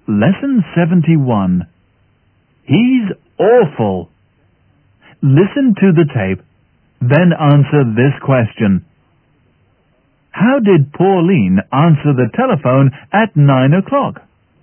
Lesson 71. He's awful. Listen to the tape, then answer this question. How did Pauline answer the telephone at 9 o'clock?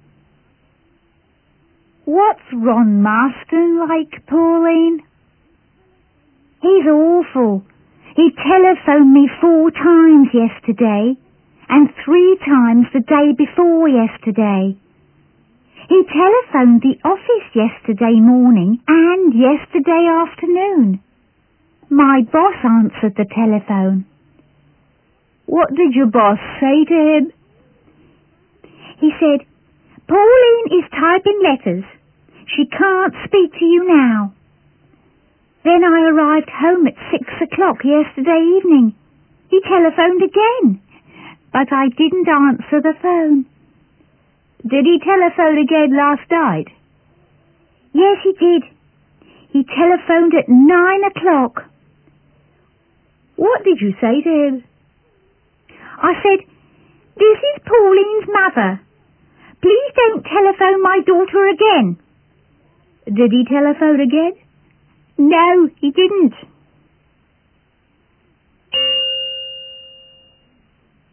What's Ron Marston like, Pauline? He's awful. He telephoned me 4 times yesterday and 3 times the day before yesterday. He telephoned the office yesterday morning and yesterday afternoon. My boss answered the telephone. What did your boss say to him? He said, Pauline is typing letters. She can't speak to you now. Then I arrived home at 6 o'clock yesterday evening. He telephoned again, but I didn't answer the phone. Did he telephone again last night? Yes, he did. He telephoned at 9 o'clock. What did you say to him? I said, this is Pauline's mother. Please don't telephone my daughter again. Did he telephone again? No, he didn't.